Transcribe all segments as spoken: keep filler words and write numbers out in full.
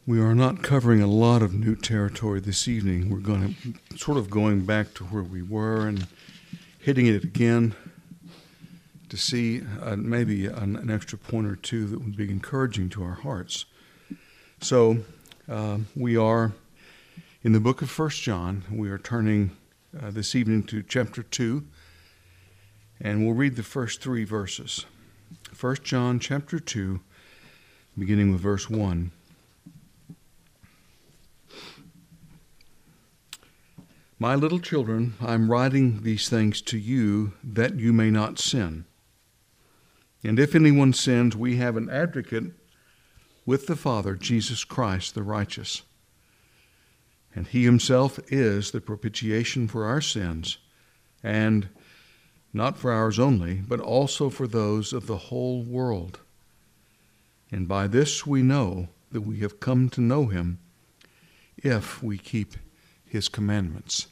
We are not covering a lot of new territory this evening. We're going to sort of going back to where we were and hitting it again to see uh, maybe an, an extra point or two that would be encouraging to our hearts. So uh, we are in the book of First John. We are turning uh, this evening to chapter two, and we'll read the first three verses. First John chapter two, beginning with verse one. My little children, I'm writing these things to you that you may not sin. And if anyone sins, we have an advocate with the Father, Jesus Christ the righteous. And he himself is the propitiation for our sins, and not for ours only, but also for those of the whole world. And by this we know that we have come to know him, if we keep his commandments.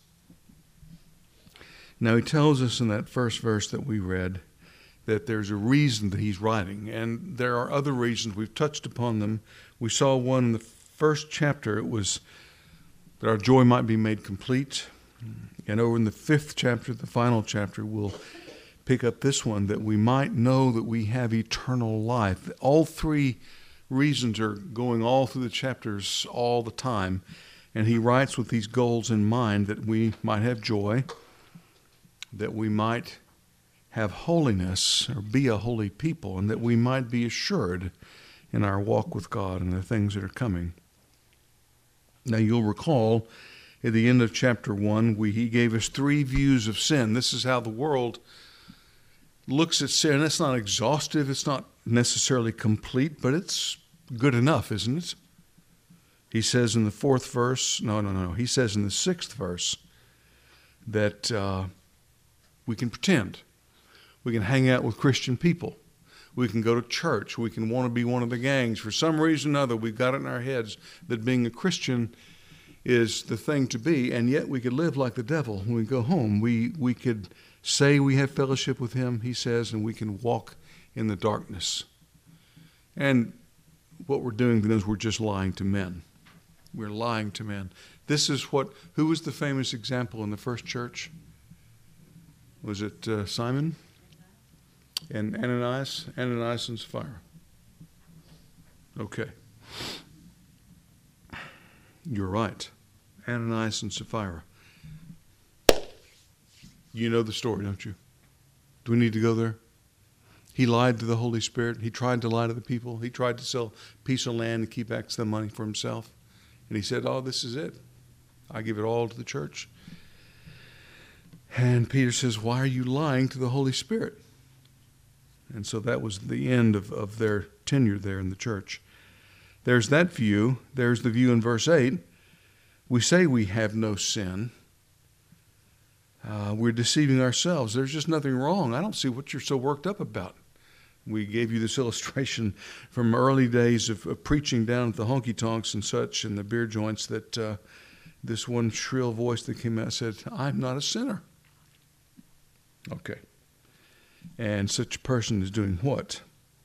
Now he tells us in that first verse that we read that there's a reason that he's writing, and there are other reasons. We've touched upon them. We saw one in the first chapter. It was that our joy might be made complete. And over in the fifth chapter, the final chapter, we'll pick up this one, that we might know that we have eternal life. All three reasons are going all through the chapters all the time. And he writes with these goals in mind, that we might have joy, that we might have holiness or be a holy people, and that we might be assured in our walk with God and the things that are coming. Now you'll recall at the end of chapter one, we, he gave us three views of sin. This is how the world looks at sin. It's not exhaustive, it's not necessarily complete, but it's good enough, isn't it? He says in the fourth verse, no, no, no, he says in the sixth verse that uh, we can pretend. We can hang out with Christian people. We can go to church. We can want to be one of the gangs. For some reason or other, we've got it in our heads that being a Christian is the thing to be, and yet we could live like the devil when we go home. We, we could say we have fellowship with him, he says, and we can walk in the darkness. And what we're doing then is we're just lying to men. We're lying to men. This is what, who was the famous example in the first church? Was it uh, Simon and Ananias? Ananias and Sapphira. Okay. You're right. Ananias and Sapphira. You know the story, don't you? Do we need to go there? He lied to the Holy Spirit. He tried to lie to the people. He tried to sell a piece of land and keep back some money for himself. And he said, oh, this is it. I give it all to the church. And Peter says, why are you lying to the Holy Spirit? And so that was the end of, of their tenure there in the church. There's that view. There's the view in verse eight. We say we have no sin. Uh, we're deceiving ourselves. There's just nothing wrong. I don't see what you're so worked up about. We gave you this illustration from early days of, of preaching down at the honky-tonks and such and the beer joints that uh, this one shrill voice that came out said, I'm not a sinner. Okay. And such a person is doing what?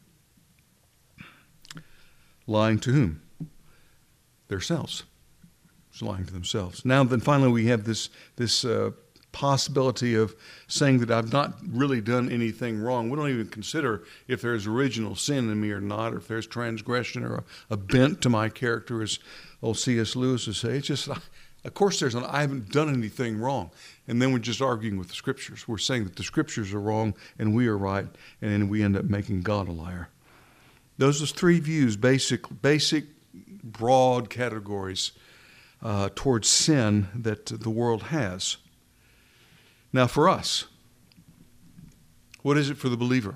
Lying to whom? Themselves. It's lying to themselves. Now then finally we have this, this uh, possibility of saying that I've not really done anything wrong. We don't even consider if there's original sin in me or not, or if there's transgression or a, a bent to my character, as old C S Lewis would say. It's just, of course there's an, I haven't done anything wrong. And then we're just arguing with the Scriptures. We're saying that the Scriptures are wrong and we are right, and then we end up making God a liar. Those are three views, basic, basic, broad categories uh, towards sin that the world has. Now for us, what is it for the believer?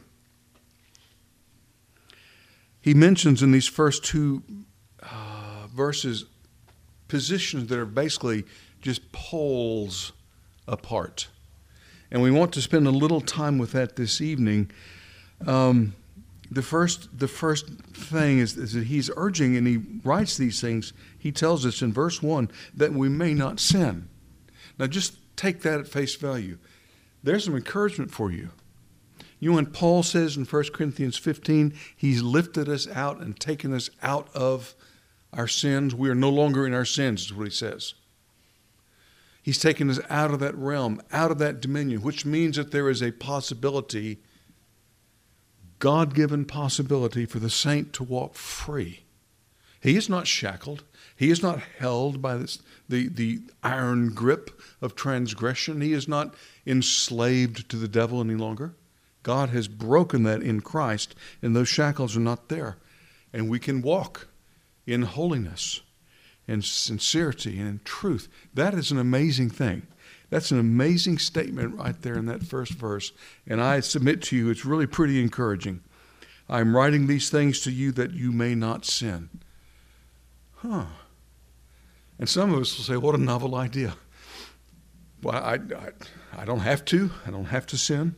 He mentions in these first two uh, verses positions that are basically just poles apart. And we want to spend a little time with that this evening. Um, the first the first thing is, is that he's urging, and he writes these things, he tells us in verse one, that we may not sin. Now just take that at face value. There's some encouragement for you. You know, when Paul says in First Corinthians fifteen, he's lifted us out and taken us out of our sins. We are no longer in our sins, is what he says. He's taken us out of that realm, out of that dominion, which means that there is a possibility, God-given possibility for the saint to walk free. He is not shackled. He is not held by this, the, the iron grip of transgression. He is not enslaved to the devil any longer. God has broken that in Christ, and those shackles are not there. And we can walk in holiness and sincerity and in truth. That is an amazing thing. That's an amazing statement right there in that first verse. And I submit to you, it's really pretty encouraging. I'm writing these things to you that you may not sin. Huh. And some of us will say, what a novel idea. Well, I, I, I don't have to. I don't have to sin.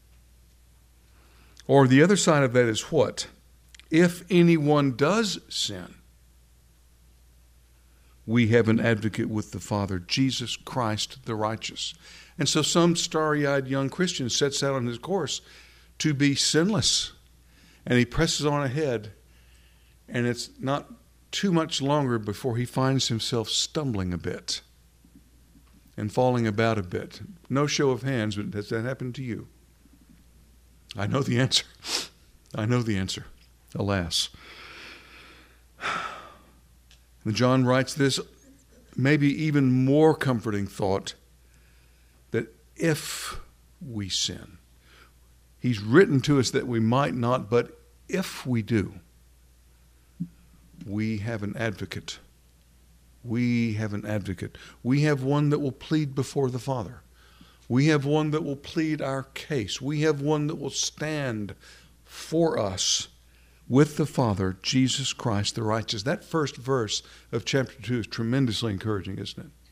Or the other side of that is what? If anyone does sin, we have an advocate with the Father, Jesus Christ the righteous. And so some starry-eyed young Christian sets out on his course to be sinless. And he presses on ahead, and it's not too much longer before he finds himself stumbling a bit and falling about a bit. No show of hands, but has that happened to you? I know the answer. I know the answer, alas. And John writes this maybe even more comforting thought, that if we sin, he's written to us that we might not, but if we do, we have an advocate. We have an advocate. We have one that will plead before the Father. We have one that will plead our case. We have one that will stand for us with the Father, Jesus Christ the righteous. That first verse of chapter two is tremendously encouraging, isn't it?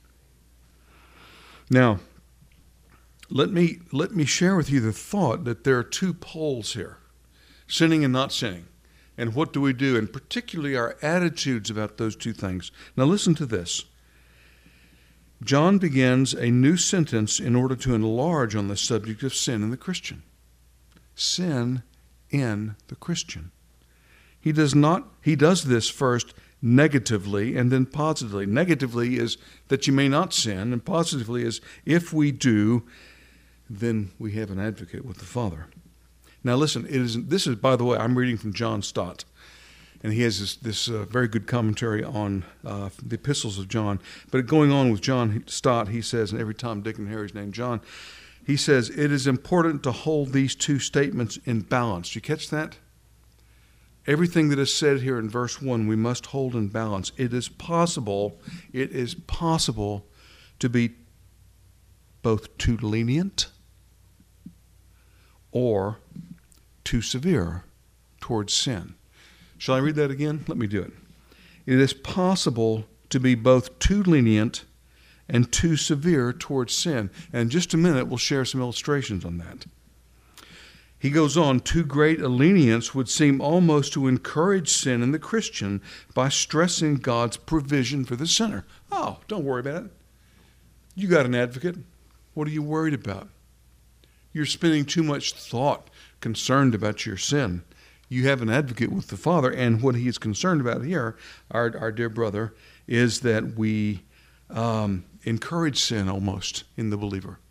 Now, let me, let me share with you the thought that there are two poles here, sinning and not sinning. And what do we do? And particularly our attitudes about those two things. Now listen to this. John begins a new sentence in order to enlarge on the subject of sin in the Christian. Sin in the Christian. He does not, he does this first negatively and then positively. Negatively is that you may not sin, and positively is if we do, then we have an advocate with the Father. Now listen, it is, this is, by the way, I'm reading from John Stott, and he has this, this uh, very good commentary on uh, the epistles of John. But going on with John Stott, he says, and every Tom, Dick, and Harry's named John, he says, it is important to hold these two statements in balance. You catch that? Everything that is said here in verse one, we must hold in balance. It is possible, it is possible to be both too lenient or too severe towards sin. Shall I read that again? Let me do it. It is possible to be both too lenient and too severe towards sin. And in just a minute, we'll share some illustrations on that. He goes on, too great a lenience would seem almost to encourage sin in the Christian by stressing God's provision for the sinner. Oh, don't worry about it. You got an advocate. What are you worried about? You're spending too much thought concerned about your sin. You have an advocate with the Father, and what he is concerned about here, our, our dear brother, is that we um, encourage sin almost in the believer.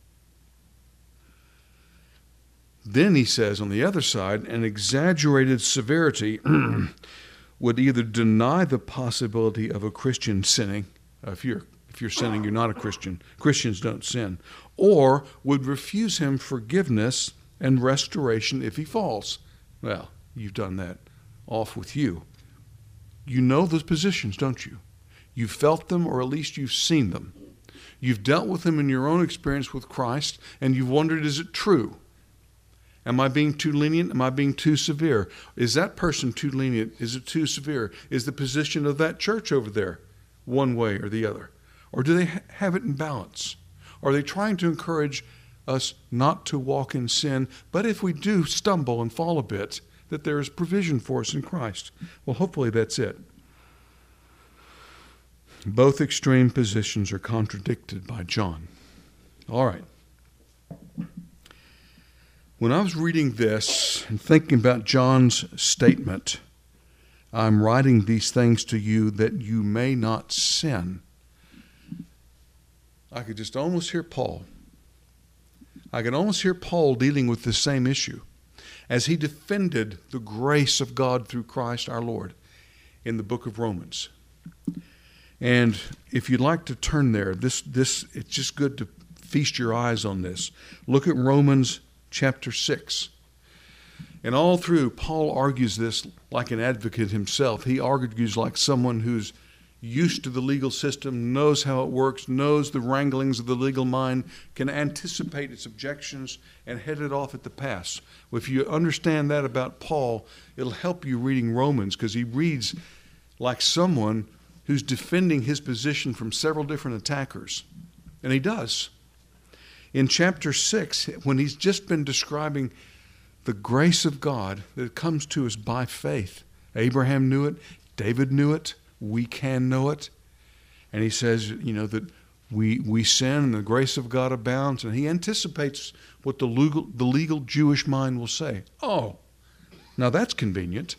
Then he says on the other side, an exaggerated severity would either deny the possibility of a Christian sinning. Uh, if you're if you're sinning, you're not a Christian. Christians don't sin. Or would refuse him forgiveness and restoration if he falls. Well, you've done that. Off with you. You know those positions, don't you? You've felt them, or at least you've seen them. You've dealt with them in your own experience with Christ, and you've wondered, is it true? Am I being too lenient? Am I being too severe? Is that person too lenient? Is it too severe? Is the position of that church over there one way or the other? Or do they ha- have it in balance? Are they trying to encourage us not to walk in sin, but if we do stumble and fall a bit, that there is provision for us in Christ? Well, hopefully that's it. Both extreme positions are contradicted by John. All right. When I was reading this and thinking about John's statement, I'm writing these things to you that you may not sin. I could just almost hear Paul. I could almost hear Paul dealing with the same issue as he defended the grace of God through Christ our Lord in the book of Romans. And if you'd like to turn there, this this it's just good to feast your eyes on this. Look at Romans chapter six. And all through, Paul argues this like an advocate himself. He argues like someone who's used to the legal system, knows how it works, knows the wranglings of the legal mind, can anticipate its objections and head it off at the pass. Well, if you understand that about Paul, it'll help you reading Romans, because he reads like someone who's defending his position from several different attackers. And he does. In chapter six, when he's just been describing the grace of God that comes to us by faith. Abraham knew it. David knew it. We can know it. And he says, you know, that we we sin and the grace of God abounds. And he anticipates what the legal, the legal Jewish mind will say. Oh, now that's convenient.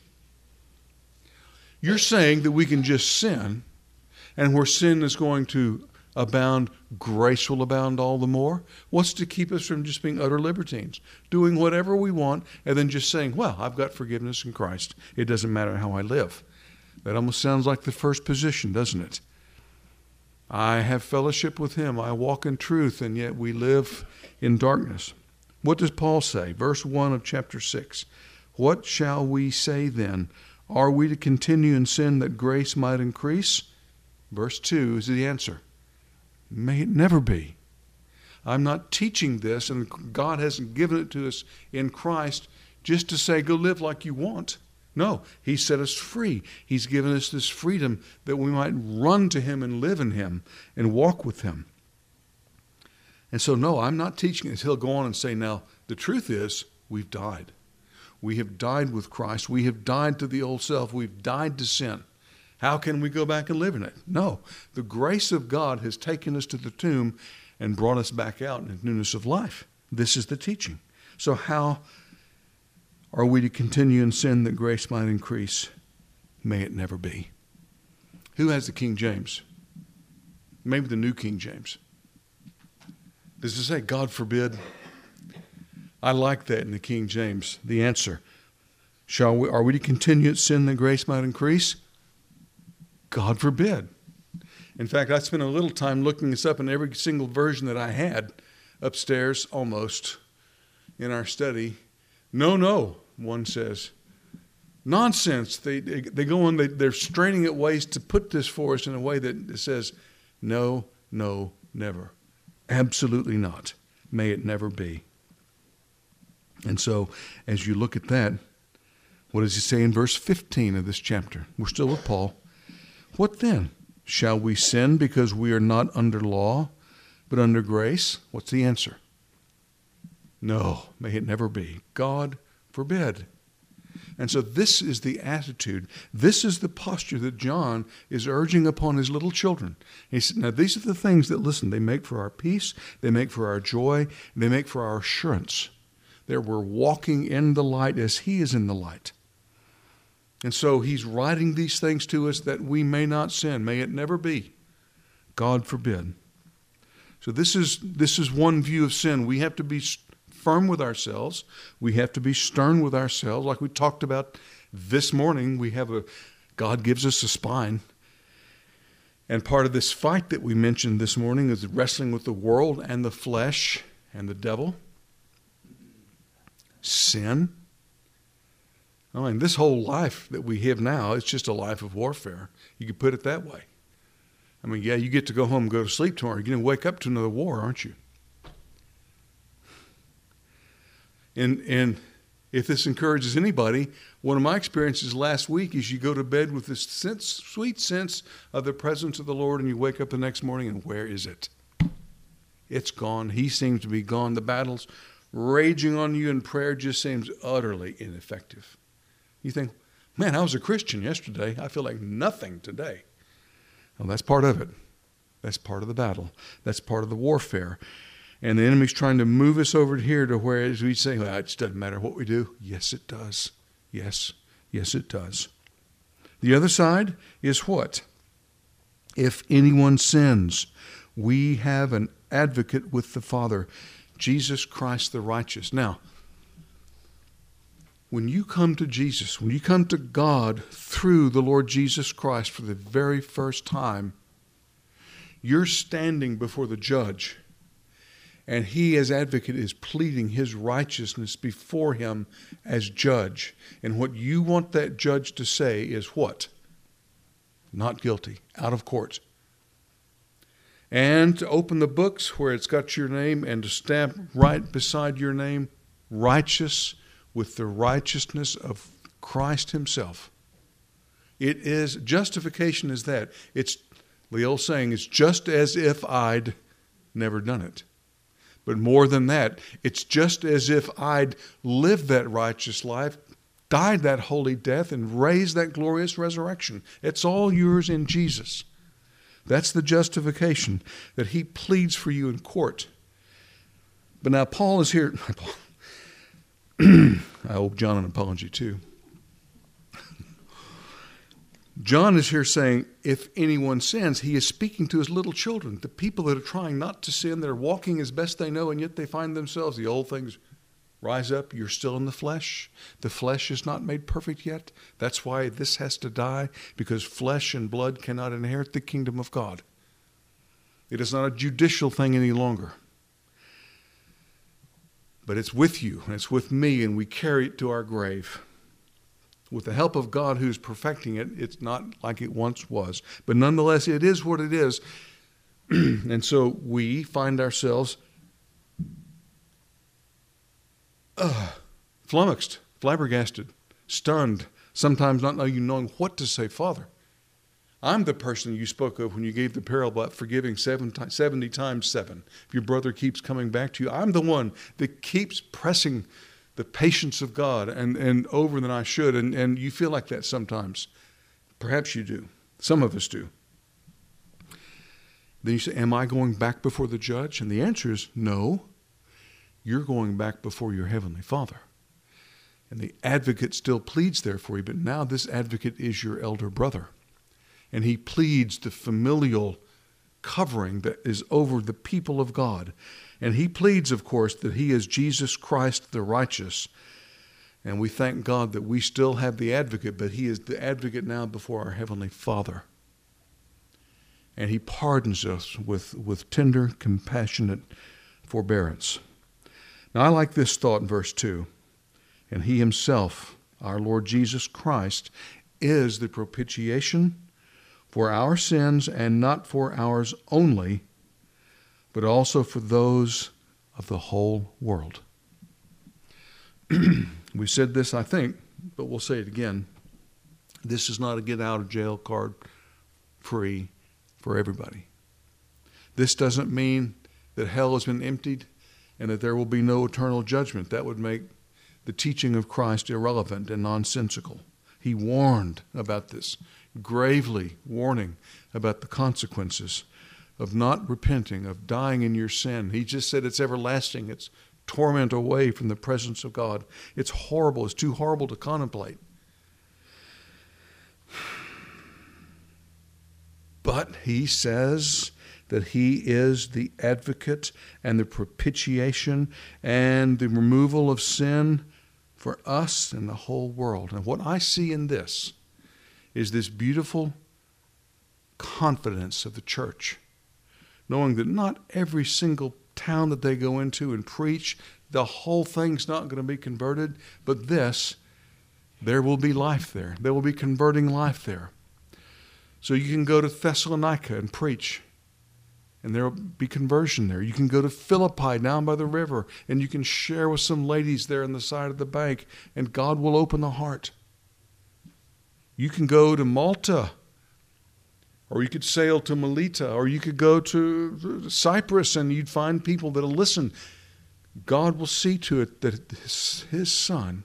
You're saying that we can just sin, and where sin is going to abound, grace will abound all the more? What's to keep us from just being utter libertines, doing whatever we want, and then just saying, well, I've got forgiveness in Christ. It doesn't matter how I live. That almost sounds like the first position, doesn't it? I have fellowship with him. I walk in truth, and yet we live in darkness. What does Paul say? Verse one of chapter six. What shall we say then? Are we to continue in sin that grace might increase? Verse two is the answer. May it never be. I'm not teaching this, and God hasn't given it to us in Christ just to say, go live like you want. No, he set us free. He's given us this freedom that we might run to him and live in him and walk with him. And so, no, I'm not teaching this. He'll go on and say, now, the truth is, we've died. We have died with Christ. We have died to the old self. We've died to sin. How can we go back and live in it? No, the grace of God has taken us to the tomb and brought us back out in newness of life. This is the teaching. So how are we to continue in sin that grace might increase? May it never be. Who has the King James? Maybe the New King James. Does it say, God forbid? I like that in the King James. The answer, shall we, are we to continue in sin that grace might increase? God forbid. In fact, I spent a little time looking this up in every single version that I had upstairs, almost, in our study. No, no, one says. Nonsense. They they, they go on, they, they're straining at ways to put this for us in a way that says, no, no, never. Absolutely not. May it never be. And so, as you look at that, what does he say in verse fifteen of this chapter? We're still with Paul. What then? Shall we sin because we are not under law, but under grace? What's the answer? No, may it never be. God forbid. And so this is the attitude. This is the posture that John is urging upon his little children. He said, now these are the things that, listen, they make for our peace, they make for our joy, they make for our assurance that we're walking in the light as he is in the light. And so he's writing these things to us that we may not sin. May it never be. God forbid. So this is this is one view of sin. We have to be firm with ourselves. We have to be stern with ourselves. Like we talked about this morning, we have a, God gives us a spine. And part of this fight that we mentioned this morning is wrestling with the world and the flesh and the devil. Sin. I mean, this whole life that we have now, it's just a life of warfare. You could put it that way. I mean, yeah, you get to go home and go to sleep tomorrow. You're going to wake up to another war, aren't you? And and if this encourages anybody, one of my experiences last week is you go to bed with this sense, sweet sense of the presence of the Lord, and you wake up the next morning, and where is it? It's gone. He seems to be gone. The battle's raging on you, and prayer just seems utterly ineffective. You think, man, I was a Christian yesterday. I feel like nothing today. Well, that's part of it. That's part of the battle. That's part of the warfare. And the enemy's trying to move us over here to where as we say, well, it just doesn't matter what we do. Yes, it does. Yes. Yes, it does. The other side is what? If anyone sins, we have an advocate with the Father, Jesus Christ the righteous. Now, when you come to Jesus, when you come to God through the Lord Jesus Christ for the very first time, you're standing before the judge, and he as advocate is pleading his righteousness before him as judge. And what you want that judge to say is what? Not guilty, out of court. And to open the books where it's got your name and to stamp right beside your name, righteous with the righteousness of Christ himself. It is, justification is that. It's the old saying, it's just as if I'd never done it. But more than that, it's just as if I'd lived that righteous life, died that holy death, and raised that glorious resurrection. It's all yours in Jesus. That's the justification that he pleads for you in court. But now Paul is here. I owe John an apology too. John is here saying, if anyone sins, he is speaking to his little children, the people that are trying not to sin, that are walking as best they know, and yet they find themselves, the old things rise up. You're still in the flesh. The flesh is not made perfect yet. That's why this has to die, because flesh and blood cannot inherit the kingdom of God. It is not a judicial thing any longer. But it's with you, and it's with me, and we carry it to our grave. With the help of God who's perfecting it, it's not like it once was. But nonetheless, it is what it is. And so we find ourselves uh, flummoxed, flabbergasted, stunned, sometimes not knowing what to say. Father, I'm the person you spoke of when you gave the parable about forgiving seven, seventy times seven. If your brother keeps coming back to you, I'm the one that keeps pressing the patience of God and, and over than I should. And, and you feel like that sometimes. Perhaps you do. Some of us do. Then you say, am I going back before the judge? And the answer is no. You're going back before your heavenly Father. And the advocate still pleads there for you, but now this advocate is your elder brother. And he pleads the familial covering that is over the people of God. And he pleads, of course, that he is Jesus Christ the righteous. And we thank God that we still have the advocate, but he is the advocate now before our heavenly Father. And he pardons us with, with tender, compassionate forbearance. Now, I like this thought in verse two. And he himself, our Lord Jesus Christ, is the propitiation for our sins, and not for ours only, but also for those of the whole world. We said this, I think, but we'll say it again. This is not a get out of jail card free for everybody. This doesn't mean that hell has been emptied and that there will be no eternal judgment. That would make the teaching of Christ irrelevant and nonsensical. He warned about this, gravely warning about the consequences of not repenting, of dying in your sin. He just said it's everlasting. It's torment away from the presence of God. It's horrible. It's too horrible to contemplate. But he says that he is the advocate and the propitiation and the removal of sin for us and the whole world. And what I see in this is this beautiful confidence of the church, knowing that not every single town that they go into and preach, the whole thing's not going to be converted, but this, there will be life there. There will be converting life there. So you can go to Thessalonica and preach, and there will be conversion there. You can go to Philippi down by the river, and you can share with some ladies there on the side of the bank, and God will open the heart. You can go to Malta, or you could sail to Melita, or you could go to Cyprus, and you'd find people that'll listen. God will see to it that his, his son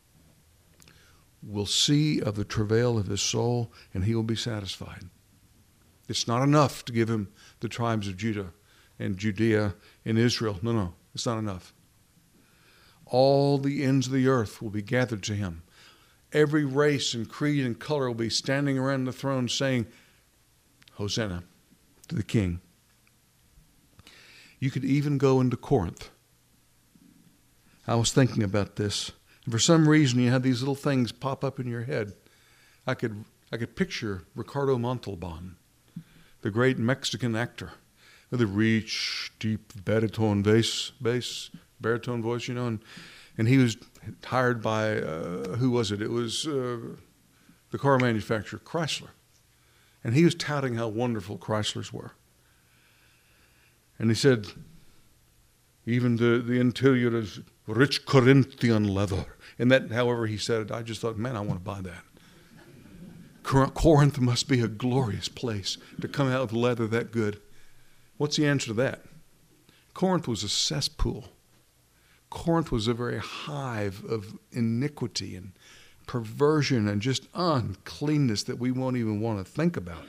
will see of the travail of his soul, and he will be satisfied. It's not enough to give him the tribes of Judah and Judea and Israel. No, no, it's not enough. All the ends of the earth will be gathered to him. every race and creed and color will be standing around the throne saying, Hosanna to the King. You could even go into Corinth. I was thinking about this. And for some reason, you had these little things pop up in your head. I could I could picture Ricardo Montalban, the great Mexican actor, with a rich, deep baritone bass, bass, baritone voice, you know, and, and he was hired by, uh, who was it? It was uh, the car manufacturer, Chrysler. And he was touting how wonderful Chryslers were. And he said, even the, the interior is rich Corinthian leather. And that, however he said it, I just thought, man, I want to buy that. Corinth must be a glorious place to come out with leather that good. What's the answer to that? Corinth was a cesspool. Corinth was a very hive of iniquity and perversion and just uncleanness that we won't even want to think about.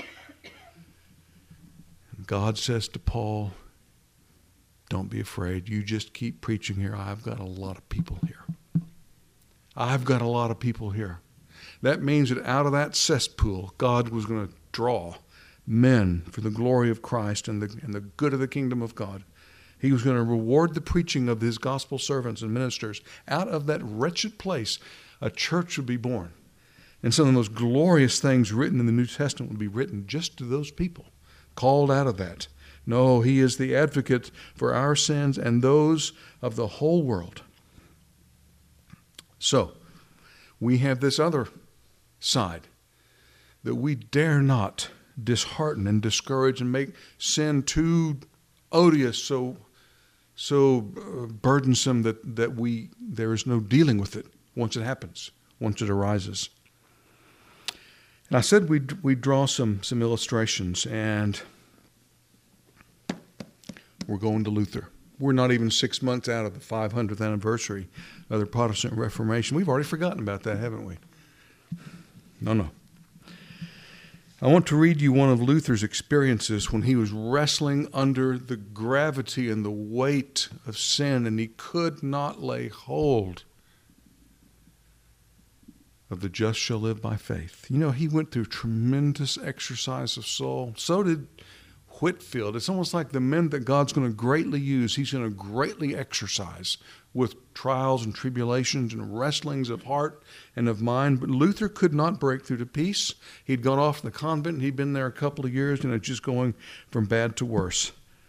And God says to Paul, don't be afraid. You just keep preaching here. I've got a lot of people here. I've got a lot of people here. That means that out of that cesspool, God was going to draw men for the glory of Christ and the, and the good of the kingdom of God. He was going to reward the preaching of his gospel servants and ministers. Out of that wretched place, a church would be born. And some of the most glorious things written in the New Testament would be written just to those people, called out of that. No, he is the advocate for our sins and those of the whole world. So, we have this other side that we dare not dishearten and discourage and make sin too odious, so so uh, burdensome that, that we there is no dealing with it once it happens, once it arises. And I said we'd, we'd draw some, some illustrations, and we're going to Luther. We're not even six months out of the five hundredth anniversary of the Protestant Reformation. We've already forgotten about that, haven't we? No, no. I want to read you one of Luther's experiences when he was wrestling under the gravity and the weight of sin, and he could not lay hold of the just shall live by faith. You know, he went through tremendous exercise of soul. So did Whitefield. It's almost like the men that God's going to greatly use, he's going to greatly exercise with trials and tribulations and wrestlings of heart and of mind. But Luther could not break through to peace. He'd gone off in the convent. He'd been there a couple of years, and it's just going from bad to worse.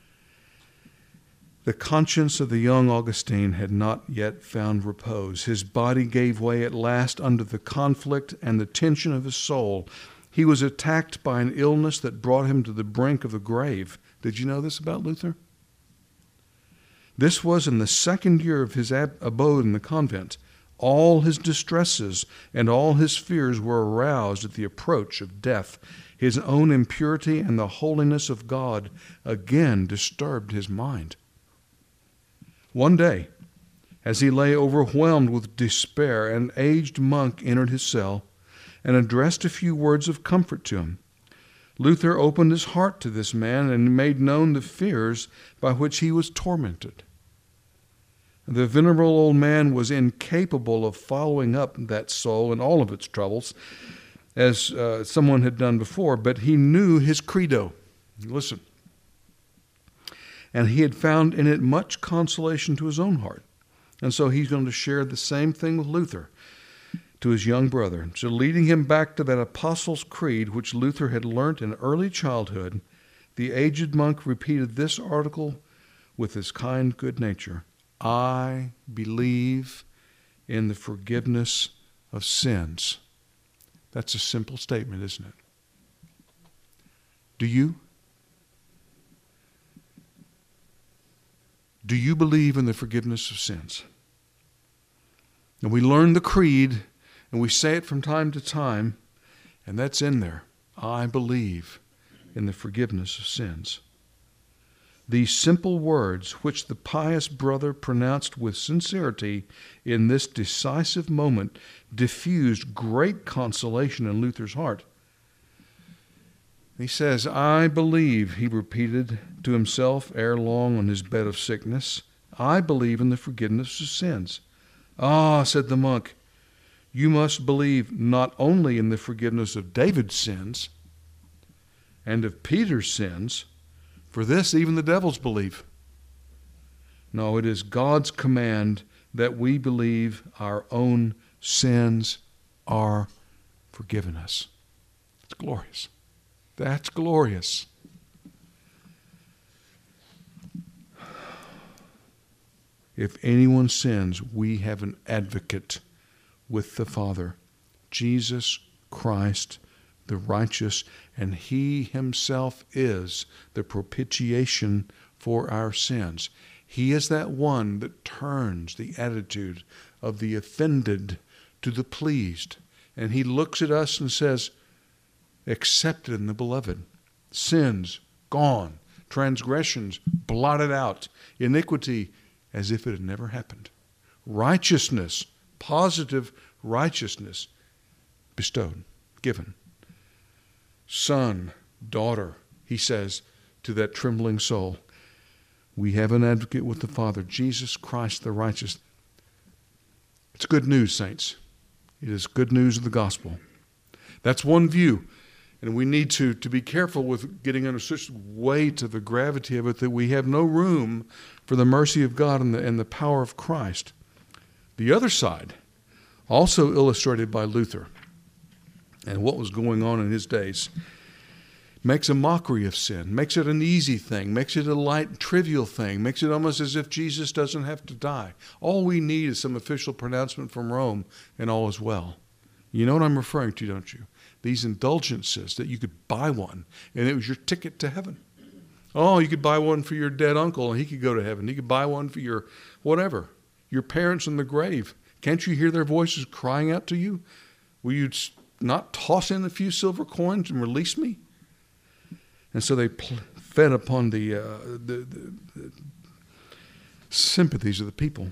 The conscience of the young Augustine had not yet found repose. His body gave way at last under the conflict and the tension of his soul. He was attacked by an illness that brought him to the brink of the grave. Did you know this about Luther? This was in the second year of his ab- abode in the convent. All his distresses and all his fears were aroused at the approach of death. His own impurity and the holiness of God again disturbed his mind. One day, as he lay overwhelmed with despair, an aged monk entered his cell and addressed a few words of comfort to him. Luther opened his heart to this man and made known the fears by which he was tormented. The venerable old man was incapable of following up that soul in all of its troubles, as uh, someone had done before, but he knew his credo. Listen. And he had found in it much consolation to his own heart. And so he's going to share the same thing with Luther, to his young brother. So leading him back to that Apostles' Creed, which Luther had learnt in early childhood, the aged monk repeated this article with his kind good nature. I believe in the forgiveness of sins. That's a simple statement, isn't it? Do you? Do you believe in the forgiveness of sins? And we learn the creed, and we say it from time to time, and that's in there. I believe in the forgiveness of sins. These simple words, which the pious brother pronounced with sincerity in this decisive moment, diffused great consolation in Luther's heart. He says, I believe, he repeated to himself ere long on his bed of sickness, I believe in the forgiveness of sins. Ah, said the monk, You must believe not only in the forgiveness of David's sins and of Peter's sins, for this even the devils believe. No, it is God's command that we believe our own sins are forgiven us. It's glorious. That's glorious. If anyone sins, we have an advocate with the Father, Jesus Christ the righteous, and he himself is the propitiation for our sins. He is that one that turns the attitude of the offended to the pleased. And he looks at us and says, accepted in the beloved. Sins gone. Transgressions blotted out. Iniquity as if it had never happened. Righteousness, positive righteousness bestowed, given. Son, daughter, he says to that trembling soul, we have an advocate with the Father, Jesus Christ the righteous. It's good news, saints. It is good news of the gospel. That's one view. And we need to, to be careful with getting under such weight of the gravity of it that we have no room for the mercy of God and the, and the power of Christ. The other side, also illustrated by Luther and what was going on in his days, makes a mockery of sin, makes it an easy thing, makes it a light, trivial thing, makes it almost as if Jesus doesn't have to die. All we need is some official pronouncement from Rome, and all is well. You know what I'm referring to, don't you? These indulgences that you could buy one, and it was your ticket to heaven. Oh, you could buy one for your dead uncle, and he could go to heaven. You could buy one for your whatever, your parents in the grave. Can't you hear their voices crying out to you? Will you not toss in a few silver coins and release me? And so they pl- fed upon the, uh, the, the, the sympathies of the people.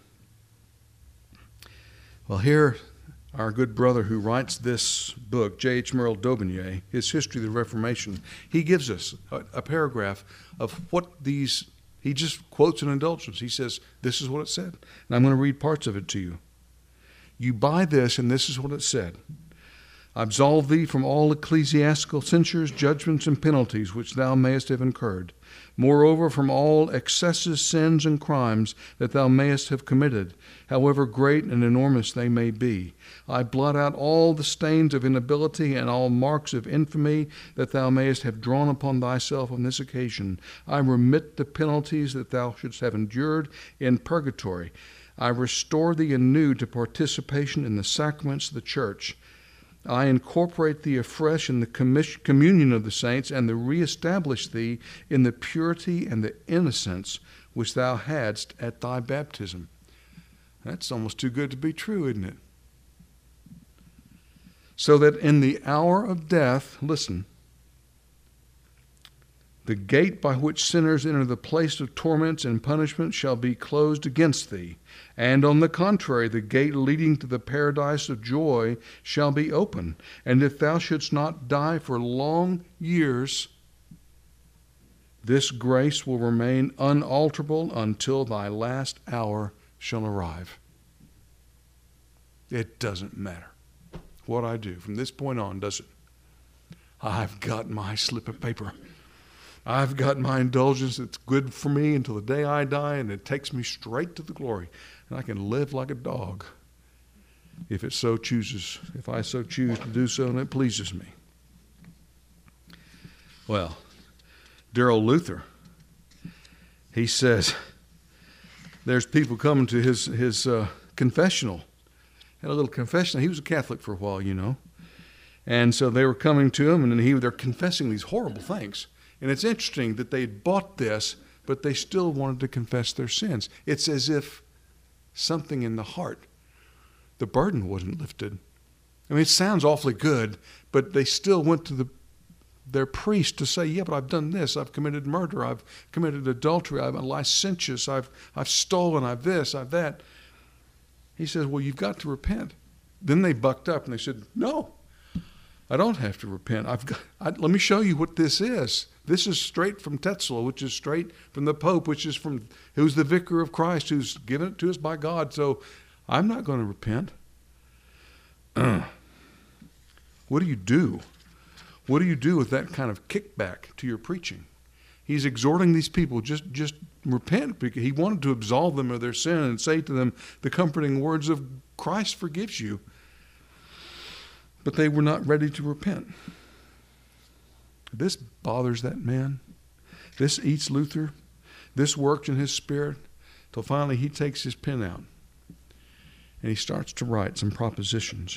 Well, here, our good brother who writes this book, J H Merle Daubigny, his History of the Reformation, he gives us a, a paragraph of what these, he just quotes an indulgence. He says, this is what it said. And I'm going to read parts of it to you. You buy this, and this is what it said. I absolve thee from all ecclesiastical censures, judgments, and penalties which thou mayest have incurred. Moreover, from all excesses, sins, and crimes that thou mayest have committed, however great and enormous they may be. I blot out all the stains of inability and all marks of infamy that thou mayest have drawn upon thyself on this occasion. I remit the penalties that thou shouldst have endured in purgatory. I restore thee anew to participation in the sacraments of the church. I incorporate thee afresh in the communion of the saints, and to reestablish thee in the purity and the innocence which thou hadst at thy baptism. That's almost too good to be true, isn't it? So that in the hour of death, listen, the gate by which sinners enter the place of torments and punishment shall be closed against thee. And on the contrary, the gate leading to the paradise of joy shall be open. And if thou shouldst not die for long years, this grace will remain unalterable until thy last hour shall arrive. It doesn't matter what I do from this point on, does it? I've got my slip of paper. I've got my indulgence that's good for me until the day I die, and it takes me straight to the glory. And I can live like a dog if it so chooses, if I so choose to do so and it pleases me. Well, dear old Luther, he says there's people coming to his, his uh, confessional. Had a little confessional. He was a Catholic for a while, you know. And so they were coming to him, and he, they're confessing these horrible things. And it's interesting that they had bought this, but they still wanted to confess their sins. It's as if something in the heart, the burden wasn't lifted. I mean, it sounds awfully good, but they still went to the, their priest to say, yeah, but I've done this. I've committed murder. I've committed adultery. I'm licentious. I've, I've stolen. I've this. I've that. He says, well, you've got to repent. Then they bucked up and they said, no, I don't have to repent. I've got, I, let me show you what this is. This is straight from Tetzel, which is straight from the Pope, which is from who's the vicar of Christ, who's given it to us by God. So I'm not going to repent. What do you do? What do you do with that kind of kickback to your preaching? He's exhorting these people, just, just repent, because he wanted to absolve them of their sin and say to them the comforting words of Christ forgives you. But they were not ready to repent. This bothers that man. This eats Luther. This works in his spirit till finally he takes his pen out and he starts to write some propositions.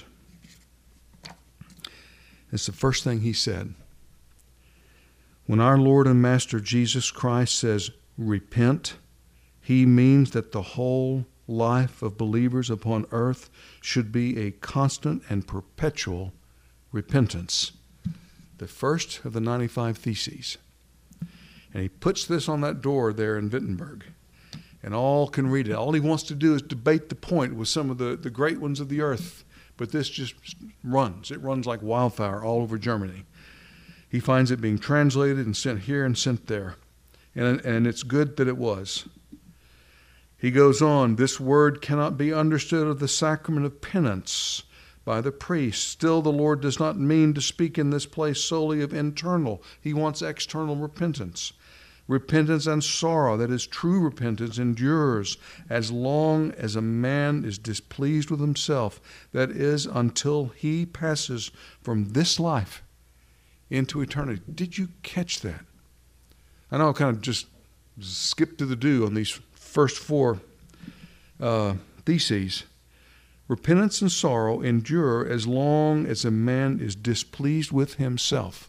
It's the first thing he said. When our Lord and Master Jesus Christ says, repent, he means that the whole life of believers upon earth should be a constant and perpetual repentance. The first of the ninety-five Theses. And he puts this on that door there in Wittenberg. And all can read it. All he wants to do is debate the point with some of the, the great ones of the earth. But this just runs. It runs like wildfire all over Germany. He finds it being translated and sent here and sent there. And, and it's good that it was. He goes on, this word cannot be understood of the sacrament of penance by the priest. Still, the Lord does not mean to speak in this place solely of internal. He wants external repentance. Repentance and sorrow, that is, true repentance, endures as long as a man is displeased with himself. That is, until he passes from this life into eternity. Did you catch that? I know I kind of just skipped to the do on these first four uh, theses. Repentance and sorrow endure as long as a man is displeased with himself.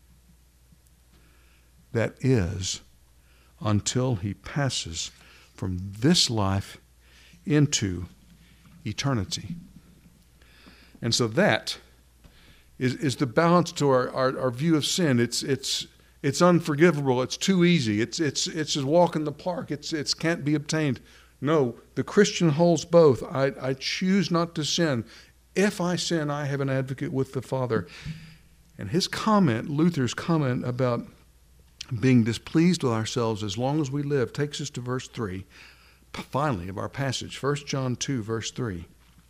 That is, until he passes from this life into eternity. And so that is, is the balance to our, our, our view of sin. It's it's it's unforgivable. It's too easy. It's it's it's a walk in the park. It's it's can't be obtained. No, the Christian holds both. I, I choose not to sin. If I sin, I have an advocate with the Father. And his comment, Luther's comment about being displeased with ourselves as long as we live, takes us to verse three, finally, of our passage, First John two, verse three.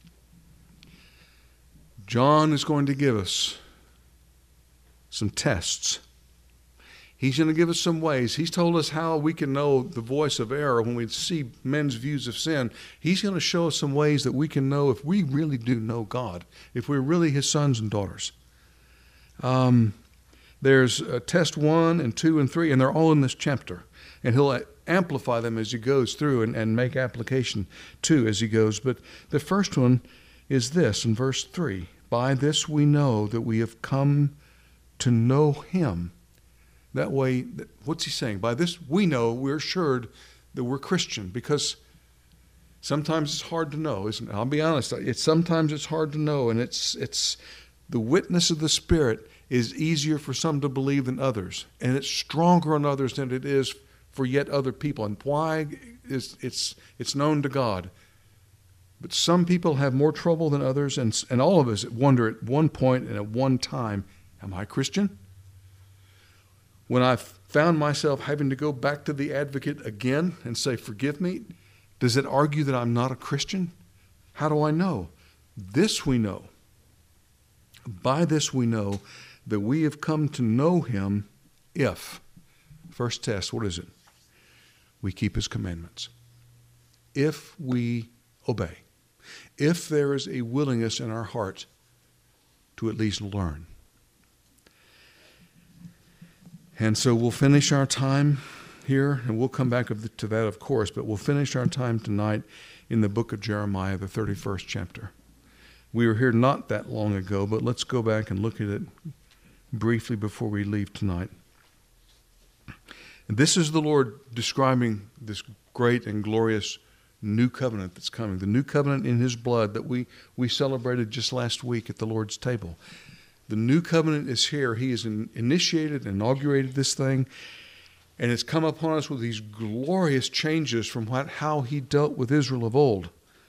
John is going to give us some tests. He's going to give us some ways. He's told us how we can know the voice of error when we see men's views of sin. He's going to show us some ways that we can know if we really do know God, if we're really his sons and daughters. Um, there's uh, test one and two and three, and they're all in this chapter. And he'll amplify them as he goes through and, and make application to as he goes. But the first one is this in verse three. By this we know that we have come to know him. That way, what's he saying? By this we know, we're assured that we're Christian, because sometimes it's hard to know, isn't it? I'll be honest. It's sometimes it's hard to know, and it's it's the witness of the Spirit is easier for some to believe than others, and it's stronger on others than it is for yet other people. And why is it's it's known to God. But some people have more trouble than others, and and all of us wonder at one point and at one time, am I Christian? When I found myself having to go back to the advocate again and say, forgive me, does it argue that I'm not a Christian? How do I know? This we know. By this we know that we have come to know him if, first test, what is it? We keep his commandments. If we obey. If there is a willingness in our heart to at least learn. And so we'll finish our time here, and we'll come back to that, of course, but we'll finish our time tonight in the book of Jeremiah, the thirty-first chapter. We were here not that long ago, but let's go back and look at it briefly before we leave tonight. And this is the Lord describing this great and glorious new covenant that's coming, the new covenant in his blood that we, we celebrated just last week at the Lord's table. The new covenant is here. He has initiated, inaugurated this thing, and it's come upon us with these glorious changes from what, how he dealt with Israel of old.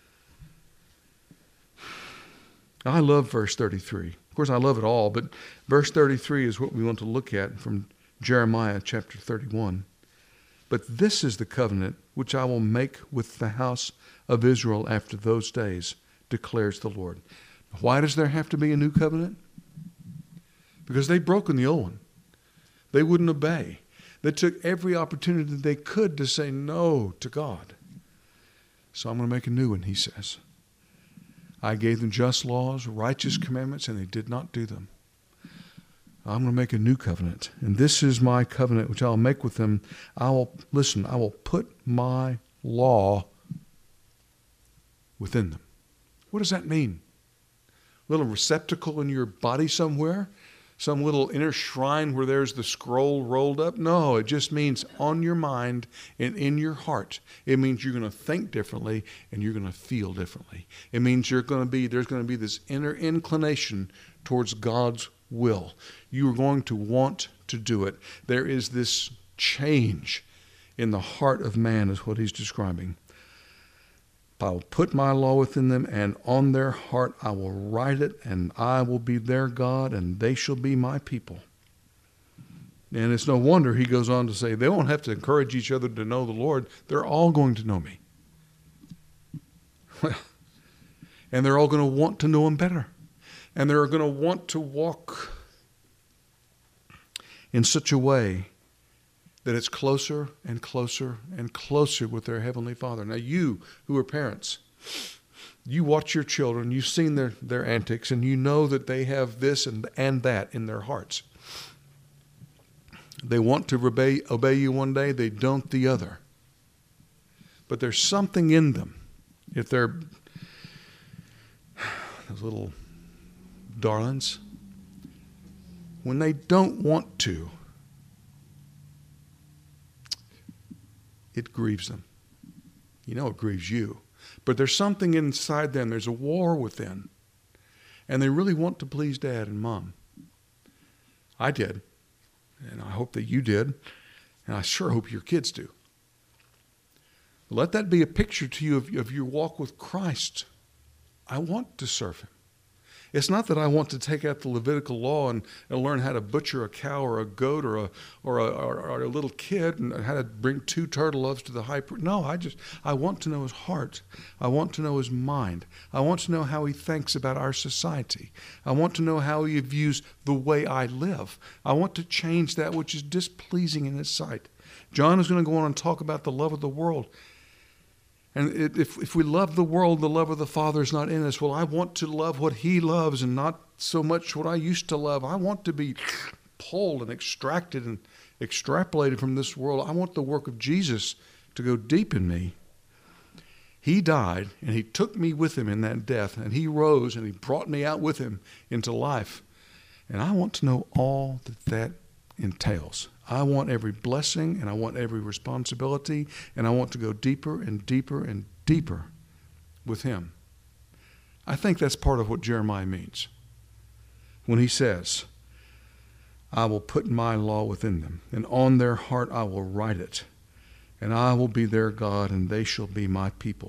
I love verse thirty-three. Of course, I love it all, but verse thirty-three is what we want to look at from Jeremiah chapter thirty-one. But this is the covenant which I will make with the house of Israel after those days, declares the Lord. Why does there have to be a new covenant? Because they've broken the old one. They wouldn't obey. They took every opportunity that they could to say no to God. So I'm going to make a new one, he says. I gave them just laws, righteous commandments, and they did not do them. I'm going to make a new covenant. And this is my covenant which I'll make with them. I will, listen, I will put my law within them. What does that mean? A little receptacle in your body somewhere? Some little inner shrine where there's the scroll rolled up? No, it just means on your mind and in your heart. It means you're going to think differently and you're going to feel differently. It means you're going to be, there's going to be this inner inclination towards God's will. You are going to want to do it. There is this change in the heart of man is what he's describing. I will put my law within them, and on their heart I will write it, and I will be their God, and they shall be my people. And it's no wonder he goes on to say, they won't have to encourage each other to know the Lord. They're all going to know me. Well, and they're all going to want to know him better. And they're going to want to walk in such a way that it's closer and closer and closer with their Heavenly Father. Now you who are parents, you watch your children, you've seen their, their antics, and you know that they have this and, and that in their hearts. They want to obey, obey you one day, they don't the other. But there's something in them. If they're those little darlings, when they don't want to, it grieves them. You know it grieves you. But there's something inside them. There's a war within. And they really want to please Dad and Mom. I did. And I hope that you did. And I sure hope your kids do. Let that be a picture to you of, of your walk with Christ. I want to serve him. It's not that I want to take out the Levitical law and, and learn how to butcher a cow or a goat or a or a, or, or a little kid and how to bring two turtle doves to the high priest. No, I just I want to know his heart. I want to know his mind. I want to know how he thinks about our society. I want to know how he views the way I live. I want to change that which is displeasing in his sight. John is going to go on and talk about the love of the world. And if if we love the world, the love of the Father is not in us. Well, I want to love what he loves and not so much what I used to love. I want to be pulled and extracted and extrapolated from this world. I want the work of Jesus to go deep in me. He died, and he took me with him in that death, and he rose, and he brought me out with him into life. And I want to know all that that entails. I want every blessing, and I want every responsibility, and I want to go deeper and deeper and deeper with him. I think that's part of what Jeremiah means when he says, I will put my law within them, and on their heart I will write it, and I will be their God, and they shall be my people.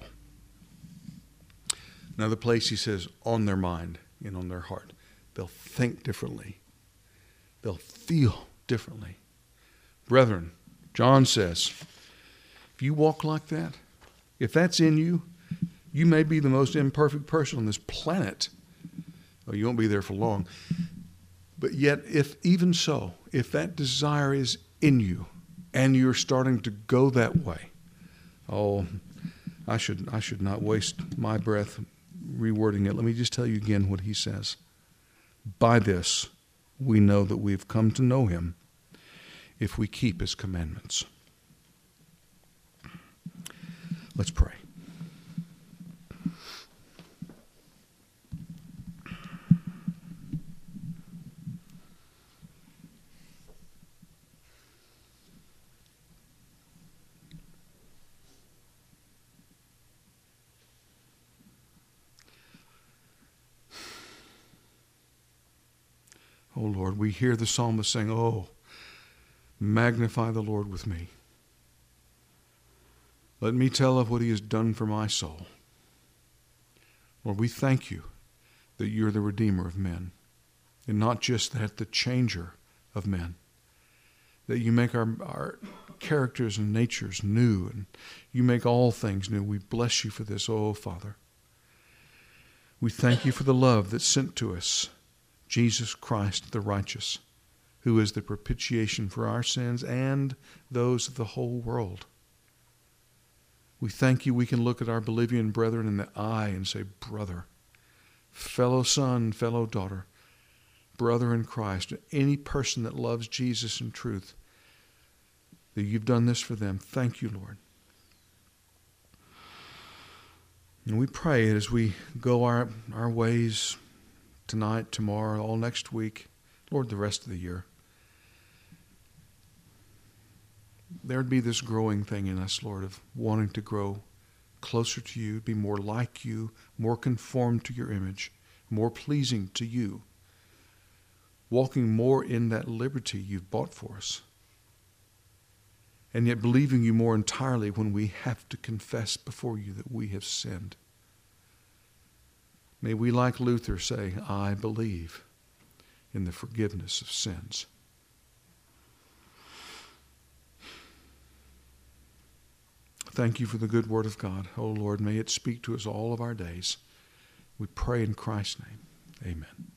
Another place he says, on their mind and on their heart. They'll think differently. They'll feel differently. Brethren, John says, if you walk like that, if that's in you, you may be the most imperfect person on this planet. Well, you won't be there for long. But yet, if even so, if that desire is in you and you're starting to go that way, oh, I should I should not waste my breath rewording it. Let me just tell you again what he says. By this, we know that we've come to know him if we keep his commandments. Let's pray. Oh Lord, we hear the psalmist saying, oh, magnify the Lord with me. Let me tell of what he has done for my soul. Lord, we thank you that you're the Redeemer of men, and not just that, the changer of men, that you make our, our characters and natures new, and you make all things new. We bless you for this, oh Father. We thank you for the love that's sent to us, Jesus Christ the righteous, who is the propitiation for our sins and those of the whole world. We thank you we can look at our Bolivian brethren in the eye and say, brother, fellow son, fellow daughter, brother in Christ, any person that loves Jesus in truth, that you've done this for them. Thank you, Lord. And we pray as we go our, our ways tonight, tomorrow, all next week, Lord, the rest of the year, there'd be this growing thing in us, Lord, of wanting to grow closer to you, be more like you, more conformed to your image, more pleasing to you, walking more in that liberty you've bought for us, and yet believing you more entirely when we have to confess before you that we have sinned. May we, like Luther, say, I believe in the forgiveness of sins. Thank you for the good word of God. Oh, Lord, may it speak to us all of our days. We pray in Christ's name. Amen.